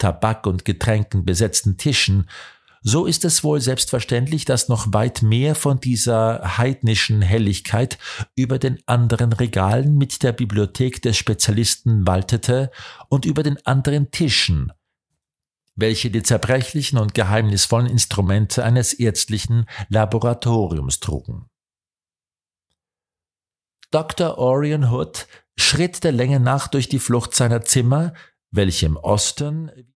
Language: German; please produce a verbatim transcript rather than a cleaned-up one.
Tabak und Getränken besetzten Tischen, so ist es wohl selbstverständlich, dass noch weit mehr von dieser heidnischen Helligkeit über den anderen Regalen mit der Bibliothek des Spezialisten waltete und über den anderen Tischen, welche die zerbrechlichen und geheimnisvollen Instrumente eines ärztlichen Laboratoriums trugen. Doktor Orion Hood schritt der Länge nach durch die Flucht seiner Zimmer, welche im Osten